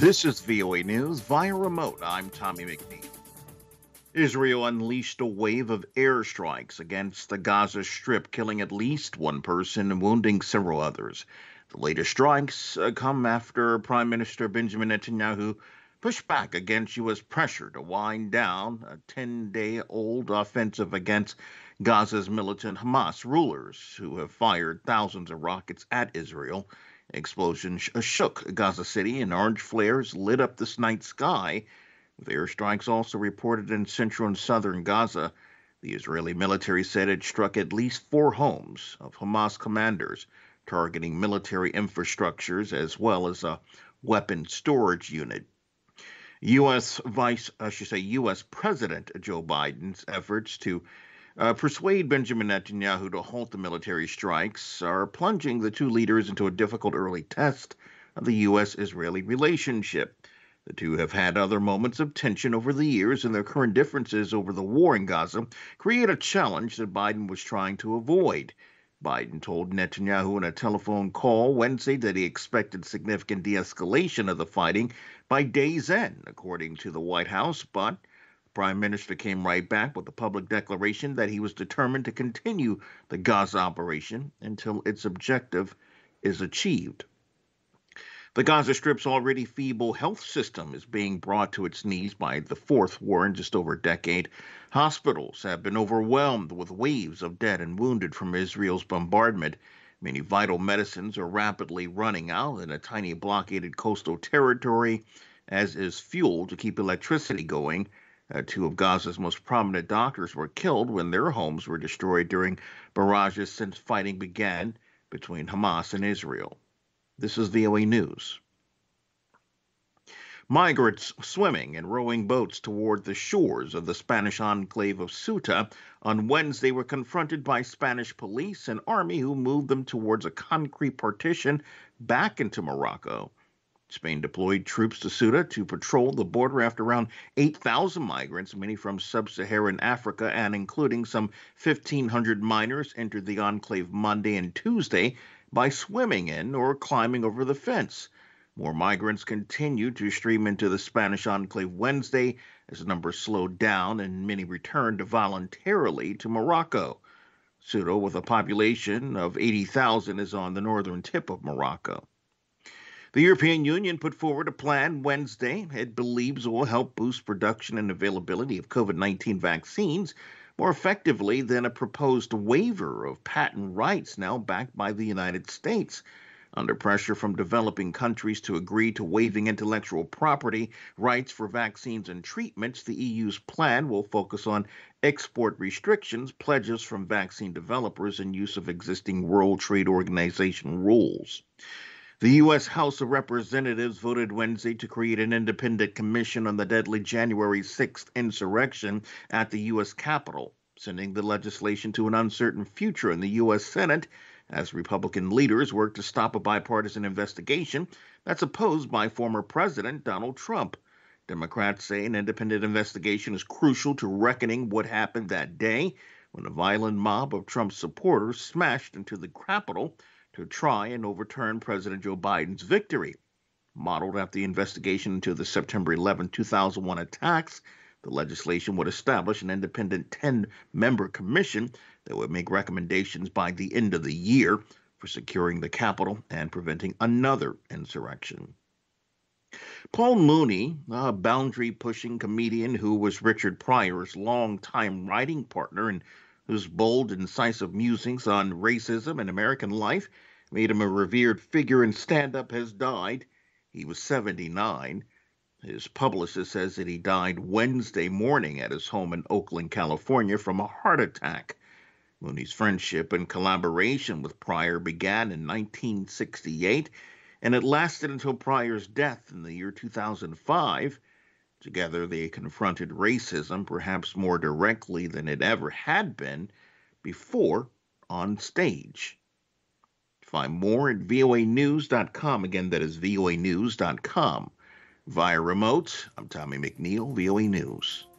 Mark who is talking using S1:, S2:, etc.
S1: This is VOA News via remote. I'm Tommy McNeil. Israel unleashed a wave of airstrikes against the Gaza Strip, killing at least one person and wounding several others. The latest strikes come after Prime Minister Benjamin Netanyahu pushed back against U.S. pressure to wind down a 10-day-old offensive against Gaza's militant Hamas rulers, who have fired thousands of rockets at Israel. Explosions shook Gaza City, and orange flares lit up this night sky, with airstrikes also reported in central and southern Gaza. The Israeli military said it struck at least 4 homes of Hamas commanders, targeting military infrastructures as well as a weapon storage unit. U.S. President Joe Biden's efforts to persuade Benjamin Netanyahu to halt the military strikes are plunging the two leaders into a difficult early test of the U.S.-Israeli relationship. The two have had other moments of tension over the years, and their current differences over the war in Gaza create a challenge that Biden was trying to avoid. Biden told Netanyahu in a telephone call Wednesday that he expected significant de-escalation of the fighting by day's end, according to the White House, but the Prime Minister came right back with a public declaration that he was determined to continue the Gaza operation until its objective is achieved. The Gaza Strip's already feeble health system is being brought to its knees by the fourth war in just over a decade. Hospitals have been overwhelmed with waves of dead and wounded from Israel's bombardment. Many vital medicines are rapidly running out in a tiny blockaded coastal territory, as is fuel to keep electricity going. Two of Gaza's most prominent doctors were killed when their homes were destroyed during barrages since fighting began between Hamas and Israel. This is VOA News. Migrants swimming and rowing boats toward the shores of the Spanish enclave of Ceuta on Wednesday were confronted by Spanish police and army who moved them towards a concrete partition back into Morocco. Spain deployed troops to Ceuta to patrol the border after around 8,000 migrants, many from sub-Saharan Africa and including some 1,500 minors, entered the enclave Monday and Tuesday by swimming in or climbing over the fence. More migrants continued to stream into the Spanish enclave Wednesday as the numbers slowed down and many returned voluntarily to Morocco. Ceuta, with a population of 80,000, is on the northern tip of Morocco. The European Union put forward a plan Wednesday it believes will help boost production and availability of COVID-19 vaccines more effectively than a proposed waiver of patent rights now backed by the United States. Under pressure from developing countries to agree to waiving intellectual property rights for vaccines and treatments, the EU's plan will focus on export restrictions, pledges from vaccine developers, and use of existing World Trade Organization rules. The U.S. House of Representatives voted Wednesday to create an independent commission on the deadly January 6th insurrection at the U.S. Capitol, sending the legislation to an uncertain future in the U.S. Senate as Republican leaders work to stop a bipartisan investigation that's opposed by former President Donald Trump. Democrats say an independent investigation is crucial to reckoning what happened that day when a violent mob of Trump's supporters smashed into the Capitol to try and overturn President Joe Biden's victory. Modeled after the investigation into the September 11, 2001 attacks, the legislation would establish an independent 10-member commission that would make recommendations by the end of the year for securing the Capitol and preventing another insurrection. Paul Mooney, a boundary-pushing comedian who was Richard Pryor's longtime writing partner and whose bold, incisive musings on racism and American life made him a revered figure in stand-up, has died. He was 79. His publicist says that he died Wednesday morning at his home in Oakland, California, from a heart attack. Mooney's friendship and collaboration with Pryor began in 1968, and it lasted until Pryor's death in the year 2005. Together, they confronted racism perhaps more directly than it ever had been before on stage. Find more at voanews.com. Again, that is voanews.com. Via remote, I'm Tommy McNeil, VOA News.